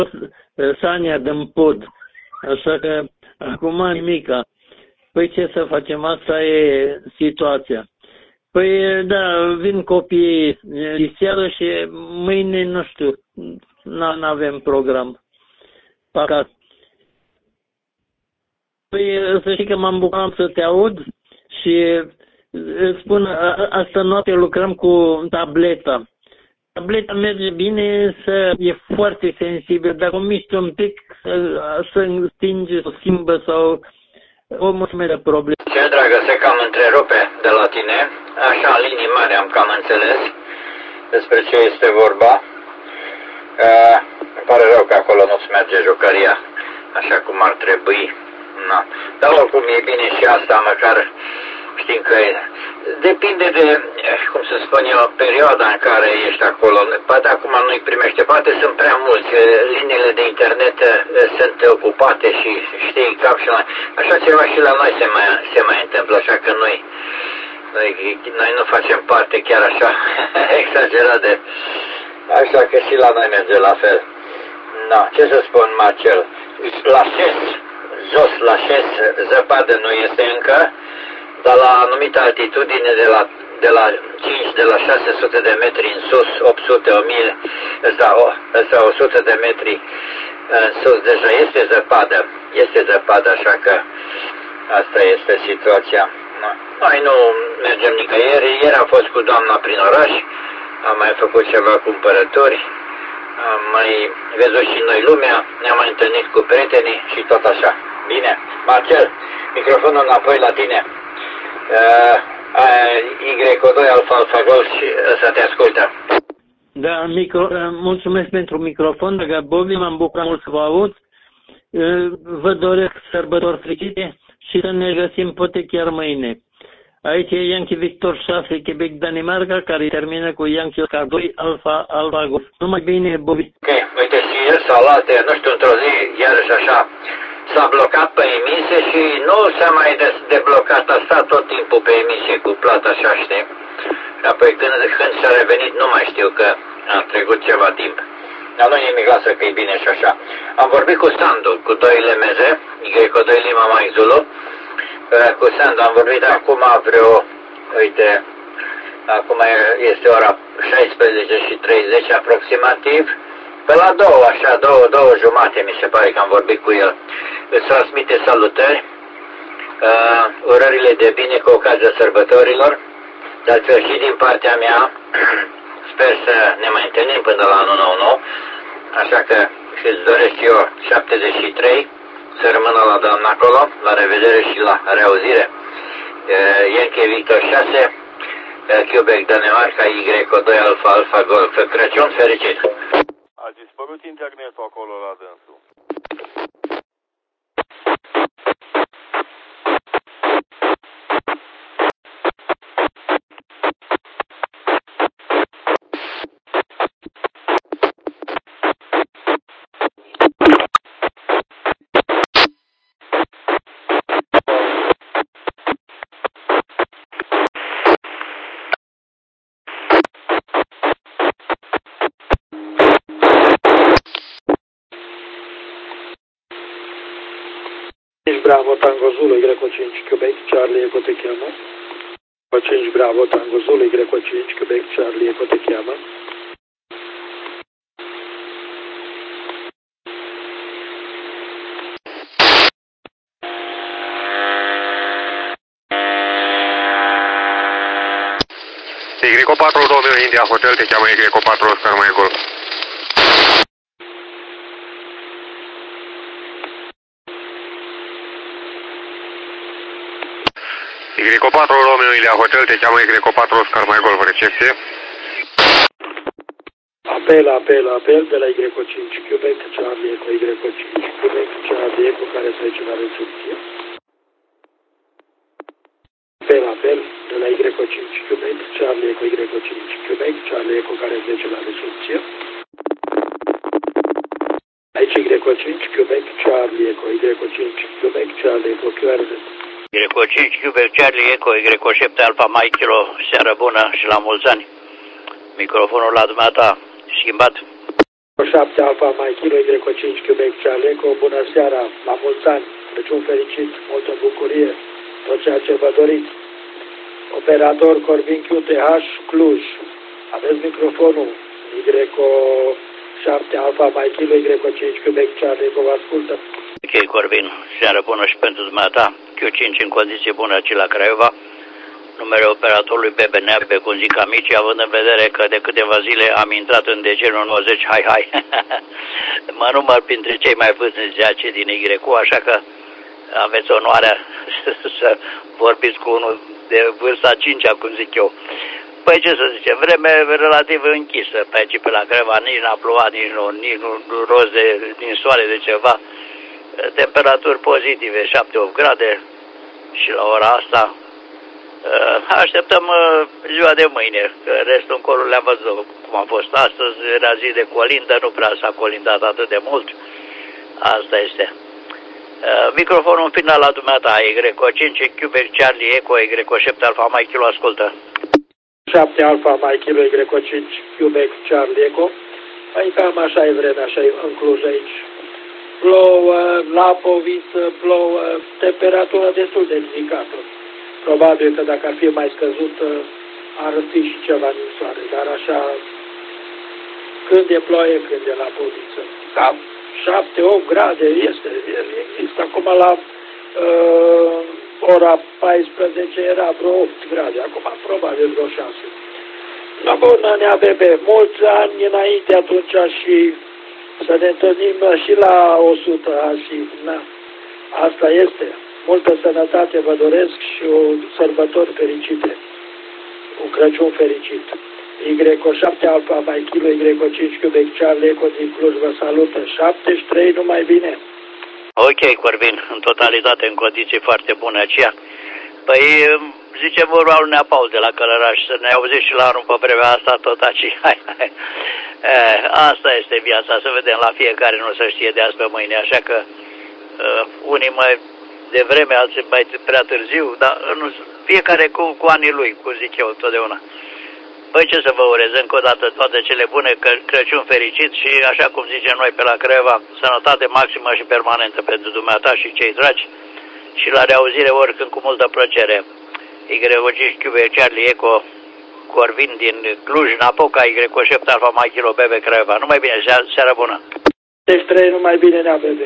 Sania din Pod. Așa că acum nimica. Păi ce să facem? Asta e situația. Păi da, vin copiii seară și mâine, nu știu, n-avem program. Păcat. Păi să știi că m-am bucurat să te aud și îți spun, asta noapte lucrăm cu tableta. Tableta merge bine, e foarte sensibil, dacă o miști un pic, să stinge, să schimbă sau o mulțime de probleme. Ce dragă, se cam întrerupe de la tine, așa în linii mari am cam înțeles despre ce este vorba. Îmi pare rău că acolo nu-ți merge jucăria așa cum ar trebui. No. Dar oricum e bine și asta, măcar știm că depinde de, cum să spun eu, perioada în care ești acolo. Poate acum nu-i primește, poate sunt prea mulți, liniile de internet sunt ocupate și știi cap și la... Așa ceva și la noi se mai întâmplă, așa că noi nu facem parte chiar așa exagerat de... Așa că și la noi merge la fel. No, ce să spun, Marcel? La șes, jos la șes, zăpadă nu este încă, dar la anumită altitudine de la 5, de la 600 de metri în sus, 800, 1000, sau 100 de metri în sus, deja este zăpadă, așa că asta este situația. Noi nu mergem nicăieri, ieri am fost cu doamna prin oraș, am mai făcut ceva cumpărături, am mai văzut și noi lumea, ne-am mai întâlnit cu prietenii și tot așa. Bine, Marcel, microfonul înapoi la tine. Y2 Alfa Golf și să te ascultă. Da, mulțumesc pentru microfon, dragă Bobby, m-am bucurat mult să vă aud. Vă doresc sărbători fericite și să ne găsim poate chiar mâine. Aici e Yankee Victor 6, Quebec, Danemarca, care termină cu Yankee Oscar 2, Alfa Golf. Numai bine, Bobby. Ok, uite și ieri sau alte, nu știu, într-o zi, iarăși așa, s-a blocat pe emisie și nu s-a mai deblocat, a stat tot timpul pe emisie cu plata așa, știi? Și apoi când s-a revenit, nu mai știu că a trecut ceva timp. Dar nu nimic, lasă că e bine și așa. Am vorbit cu Sandu, cu 2 LMZ, cu 2 Lima Mike Zulu. Cu Sandu am vorbit acum uite, acum este ora 16:30 aproximativ. Pe la 2, așa, 2:30 mi se pare că am vorbit cu el. Îți transmite salutări, urările de bine cu ocazia sărbătorilor, de altfel și din partea mea, sper să ne mai întâlnim până la anul nou, așa că îți doresc eu 73, să rămână la doamna acolo, la revedere și la reauzire. Yankee Victor 6, Quebec, Danemarca, Y2 Alfa Golf. Crăciun fericit! A dispărut internetul acolo la dânsul. Bravo Tango Zulu, Y5 Quebec, Charlie Eco te chiamă. 5 Bravo Tango Zulu, Y5 Quebec, Charlie Eco te chiamă. Y4 Romeo India Hotel, te cheamă Y4 Oscar Mike Golf. Y4 Romeo India Hotel, te cheamă Y4 Oscar Mike Golf, recepție. Apel de la Y5 Quebec, Charlie Eco, Y5 Quebec, Charlie Eco, care se duce la recepție. Apel de la Y5 Quebec, Charlie Eco, Y5 Quebec, Charlie Eco, care se duce la recepție. Aici Y5 Quebec, Charlie Eco, Y5 Quebec, Charlie Eco, QR. Y5 Quebec, Charlie Eco, Y7 Alfa Mike Kilo, seară bună și la mulți ani. Microfonul la dumneata schimbat. 7 Alfa Mai Kilo Y5 Quebec Charlie Echo. Bună seara, la mulți ani, Crăciun fericit, multă bucurie, tot ceea ce vă doriți. Operator Corvin QTH Cluj, aveți microfonul Y7 Alfa Mai Kilo Y5 Quebec Charlie Echo, vă ascultă. Ok, Corvin, seară bună și pentru dumneata, Q5 în condiții bune aici la Craiova. Numele operatorului BBNB, cum zic amicii, având în vedere că de câteva zile am intrat în decenul 90, hai, mă număr printre cei mai vârstnici aici din YQ, așa că aveți onoarea să vorbiți cu unul de vârsta 5-a, cum zic eu. Păi ce să zice, vreme relativ închisă pe aici, pe la Craiova, nici n-a plouat, nici nu roz din soare de ceva. Temperaturi pozitive, 7-8 grade și la ora asta așteptăm ziua de mâine, că restul încolo le-am văzut cum a fost astăzi, era zi de colindă, nu prea s-a colindat atât de mult, asta este. Microfonul în final la dumneata, Y5 Quebec Charlie Echo, Y7 Alfa Mai Kilo, ascultă. 7 Alfa Mai Kilo Y5 Quebec Charlie Echo, păi cam așa e vremea, așa e în Cluj aici. Plouă, lapoviță, plouă, temperatură destul de ridicată. Probabil că dacă ar fi mai scăzut, ar fi și ceva din soare, dar așa, când e ploaie, când e lapoviță. Da, 7-8 grade există. Acum la ora 14 era vreo 8 grade, acum probabil vreo 6. La bună, Nea Bebe, mulți ani înainte atunci și să ne întâlnim și la 100 și na, asta este. Multă sănătate vă doresc și o sărbători fericite. Un Crăciun fericit. Y7 Alfa Mai Kilo Y5 Quebec Charlie Echo din Cluj vă salută. 73, numai bine. Ok, Corvin, în totalitate, în condiții foarte bune aceea. Păi, zice vorba lui Nea Paul de la Călăraș, să ne auziți și la anul pe vremea asta tot aici. Asta este viața, să vedem la fiecare, nu se știe de azi pe mâine, așa că unii mai devreme, alții mai prea târziu, dar fiecare cu anii lui, cum zic eu totdeauna. Păi ce să vă urez încă o dată toate cele bune, Crăciun fericit și așa cum zicem noi pe la Craiova, sănătate maximă și permanentă pentru dumneata și cei dragi și la reauzire oricând cu multă plăcere. Y5 Quebec Charlie Echo, Corvin din Cluj, Napoca, Y7 Alfa Mai Kilo Bebe Craiova. Numai bine, seara bună! Deci 3, numai bine, Nea Bebe.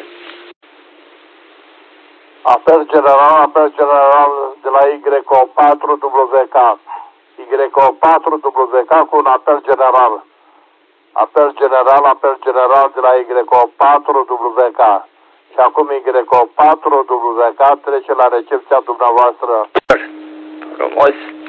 Apel general de la Y4WK. Y4WK cu un apel general. Apel general de la Y4WK. Și acum Y4WK trece la recepția dumneavoastră. Frumos.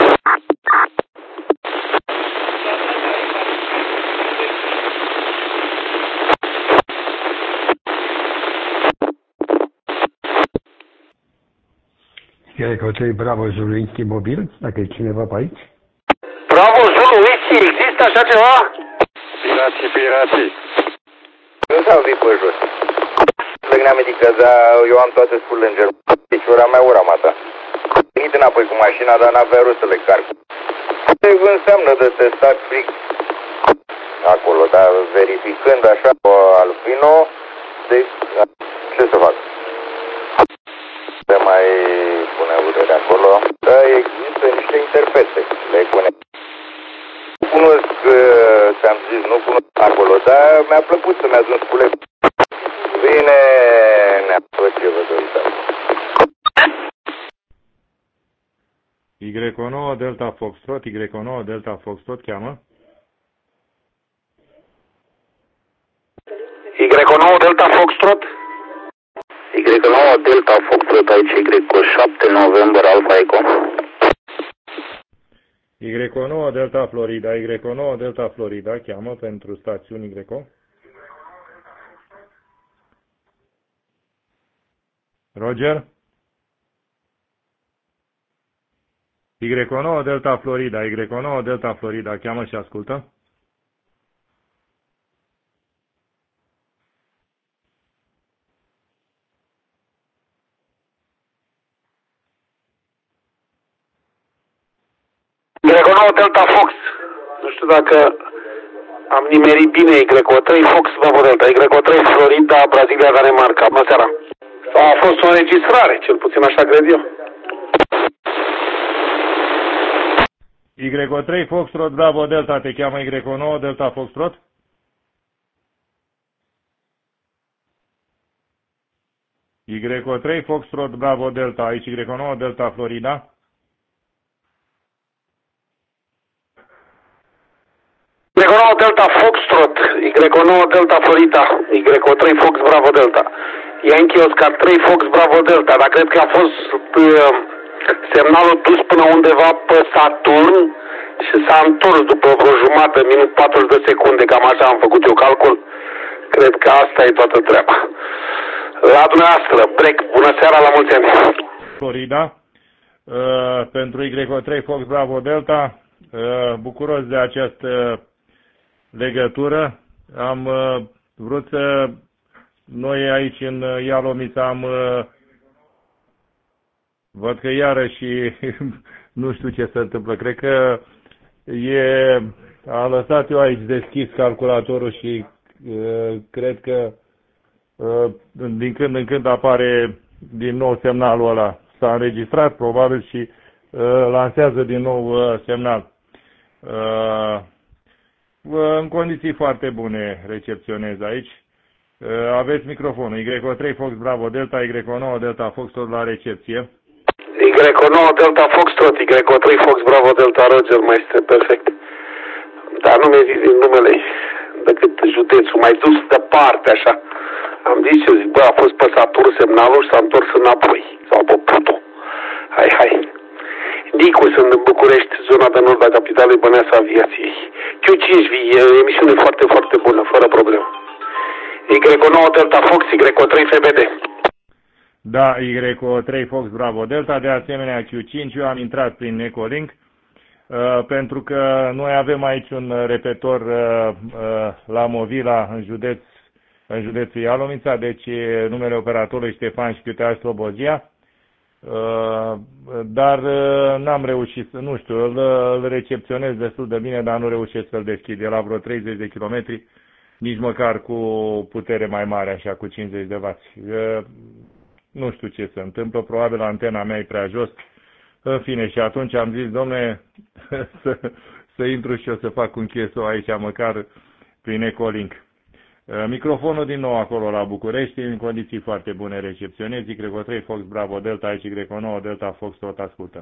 Echo 3 Bravo Zulu Whisky mobil, dacă e cineva pe aici. Bravo Zulu Whisky, există așa ceva? Pirații. Nu s-au vii pe jos. Legna medică, dar eu am toate sculele în germă. Deci ora mea, ora mata. Am venit înapoi cu mașina, dar n-avea rost să le carc. Ce înseamnă de testat fix acolo, dar verificând așa Alpino, deci ce să fac? Se mai pune udere acolo. Da, există niște interfețe. Le pune. Nu cunosc, ți-am zis, nu cunosc acolo, dar mi-a plăcut să-mi adun scule. Bine, ne-a tot ce vă doriți acolo. Y9 Delta Foxtrot, Y9 Delta Foxtrot cheamă. Y9 Delta Foxtrot. Y9 Delta Foxtrot aici, Y7 November Alpha Echo. Y9 Delta Florida, Y9 Delta Florida cheamă pentru stațiuni Y. Roger? Y9 Delta Florida, Y9 Delta Florida cheamă și ascultă. Y9 Delta Fox. Nu știu dacă Am nimerit bine Y3 Fox Bravo Delta, Y3 Florida, Brazilia, Danemarca. Bună seara. Sau a fost o înregistrare, cel puțin așa cred eu. Y3 Foxtrot Bravo Delta, te cheamă Y9 Delta Foxtrot? Y3 Foxtrot Bravo Delta, aici Y9 Delta Florida. Y9 Delta Foxtrot, Y9 Delta Florida, Y3 Fox Bravo Delta. Yankee Oscar 3 Fox Bravo Delta, dar cred că a fost semnalul dus până undeva pe Saturn și s-a întors după vreo jumătate, minut 40 de secunde, cam așa am făcut eu calcul. Cred că asta e toată treaba. La dumneavoastră, break, bună seara, la mulți ani. Florida, pentru Y3 Fox Bravo Delta, bucuros de această legătură. Am vrut să... Noi aici în Ialomița am... Văd că iarăși nu știu ce se întâmplă. Cred că am lăsat eu aici deschis calculatorul și cred că din când în când apare din nou semnalul ăla. S-a înregistrat probabil și lansează din nou semnal. În condiții foarte bune recepționez aici. Aveți microfonul. Y3 Fox Bravo Delta, Y9 Delta Foxtrot la recepție. Y9 Delta Foxtrot, Y3 Fox Bravo Delta Roger, mai este perfect. Dar nu mi-ai zis din numele decât județul, mai dus departe așa. Am zis eu, zic, bă, a fost pe Saturn semnalul și s-a întors înapoi. Sau pe Pluto. Hai. Nicu, sunt în București, zona de nord a capitalei Băneasa Aviației. Q5V, e o emisiune foarte, foarte bună, fără problemă. Y9 Delta Fox, Y3 FBD. Da, Y3 Fox Bravo Delta, de asemenea Q5, eu am intrat prin Ecolink, pentru că noi avem aici un repetor la Movila, în județul Ialomița, deci numele operatorului Ștefan Șchiutea Slobozia, dar n-am reușit, nu știu, îl recepționez destul de bine, dar nu reușesc să-l deschid, e la vreo 30 de kilometri, nici măcar cu putere mai mare, așa, cu 50 de W. Nu știu ce se întâmplă, probabil antena mea e prea jos. În fine, și atunci am zis, domne, să intru și eu să fac un cheso aici, măcar prin Ecolink. Microfonul din nou acolo la București, în condiții foarte bune recepționez, Y3 Fox Bravo Delta, aici Y9 Delta Fox, tot ascultă.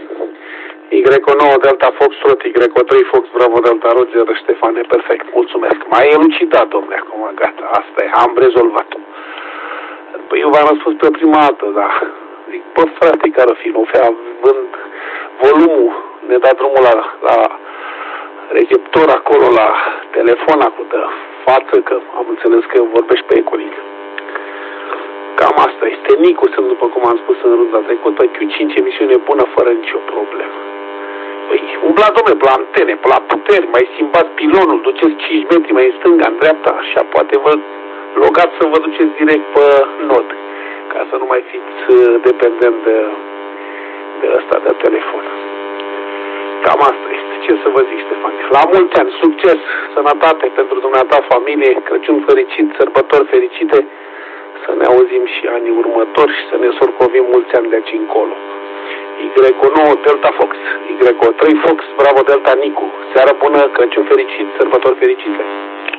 Y9 Delta Foxtrot, Y3 Fox Bravo Delta Roger, Ștefane, perfect, mulțumesc. Mai elucidat, domnule, acum, gata, asta e, am rezolvat-o. Păi eu v-am răspuns pe prima dată, da. Zic, bă, frate, care fi, nu fea, vând volumul, ne da drumul la receptor acolo, la telefon acolo de față, că am înțeles că vorbești pe Ecolink. Cam asta este. Nicu, sunt, după cum am spus în runda trecută, Q5 emisiune bună, fără nicio problemă. Păi, umbla, domnule, pe la antene, pe la puteri, mai schimbați pilonul, duceți 5 metri mai în stânga, în dreapta, așa, poate vă logați să vă duceți direct pe nod, ca să nu mai fiți dependent de ăsta de telefon. Cam asta este. Ce să vă zic, Ștefan? La mulți ani, succes, sănătate pentru dumneata, familie, Crăciun fericit, sărbători fericite, să ne auzim și anii următori și să ne sorcovim mulți ani de aici încolo. Y9 Delta Fox, Y3 Fox, Bravo Delta Nicu. Seară bună, Crăciun fericit, sărbători fericite.